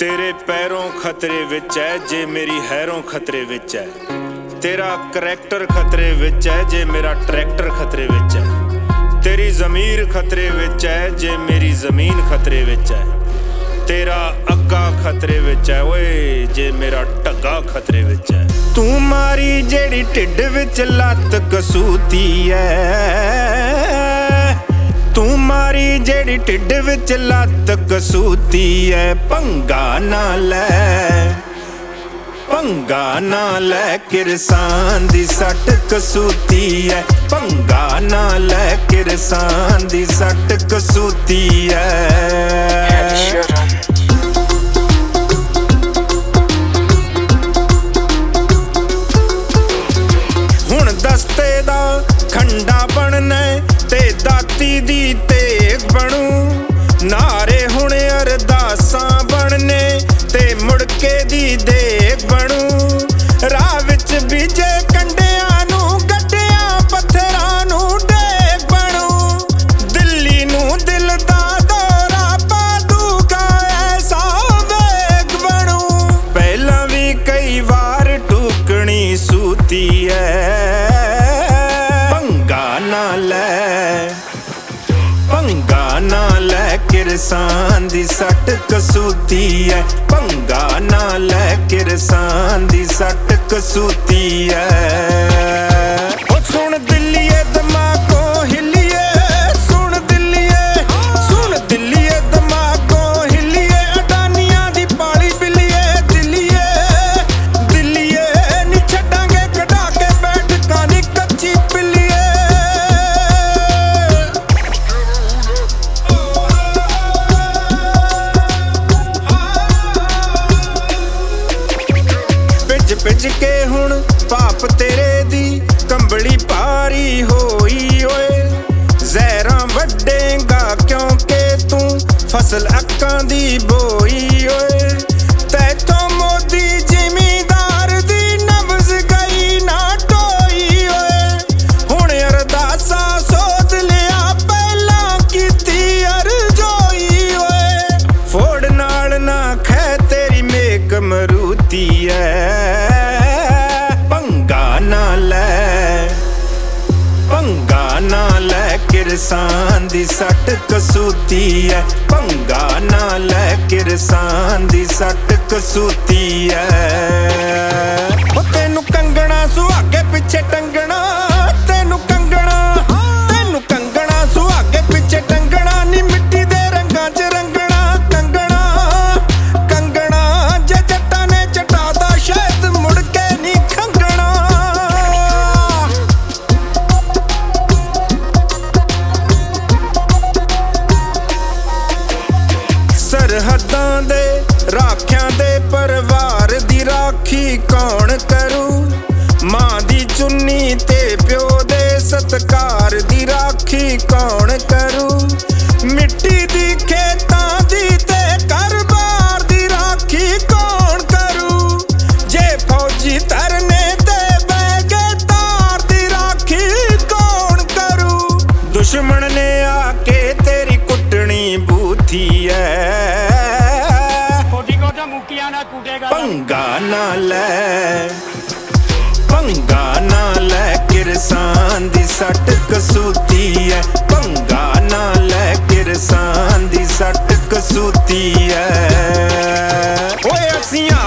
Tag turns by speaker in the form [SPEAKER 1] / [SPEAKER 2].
[SPEAKER 1] तेरे पैरों खतरे विच है जे मेरी हैरों खतरे विच है। तेरा करैक्टर खतरे विच है जे मेरा ट्रैक्टर खतरे विच है। तेरी ज़मीर खतरे विच है जे मेरी ज़मीन खतरे विच है। तेरा अग्गा खतरे विच है ओए जे मेरा ढग्गा खतरे विच है। तू मारी जेड़ी ढिड विच लत्त कसूती है, तू मारी जेड़ी ढिड विच लत्त कसूती है। पंगा ना ले किरसान दी सट कसूती है। पंगा ना ले किरसान दी सट कसूती है। हुण दस्ते दा खंडा बनना ते दाती दी तेग बनू। नारे हुण अरदासां बनने ते मुड़के दी देग बनू। राह विच बीजे कंडियां नू गड्डियां पत्थरां नू डेग बनू। दिल्ली नू दिल दा दौरा पा दूगा ऐसा वेग बनू। पहलां भी कई वार टूकनी सूती है। पंगा ना ले किरसान दी सट कसूती है। पंगा ना ले किरसान दी सट कसूती है। ओ सुन दिल्लीए दिमागों हिलिए, सुन दिल्लीए, सुन दिल्लीए दिमागों हिलिए। अडानियां दी पाली बिल्लीए दिल्लीए, दिल्लीए नी छड्डांगे कढा के बैठकां नी कच्ची पिल्लीए। भिज के हुण पाप तेरे दी कंबली पारी होई ओए। जहरां वड्डेगा क्योंकि तू फसल अक्कां दी बोई ओए। तैथों मोदी जिमीदार दी नब्ज गई ना टोई ओए। हुण अरदासा सोध लिया पहलां कीती अरजोई ओए। फोड़ नाल ना खै तेरी मेक मरूती है। किरसान दी सट कसूती है। पंगा ना ले किरसान दी सट कसूती है। ओ तेनू कंगना सुहागे पिछे टंगना, तेनू कंगना सुहागे पिछे टंगना। नी मिट्टी दे रंगां च रंगना कंगना, कंगना जे जट्टां ने चटादा शायद मुड़ के नी खंगना। सरहदां दे राखियां दे परिवार दी राखी कौन करू। मां दी चुन्नी ते प्यो दे सत्कार दी राखी कौन करू। मिट्टी दी खेतां दी ते घर-बार दी राखी कौन करू। जे फौजी धरने ते बह गए तार दी राखी कौन करू। दुश्मन ने आके तेरी कुटनी बूथी है। पंगा ना ले किरसान दी सट कसूती है। पंगा ना ले किरसान दी सट कसूती है। ओए असियां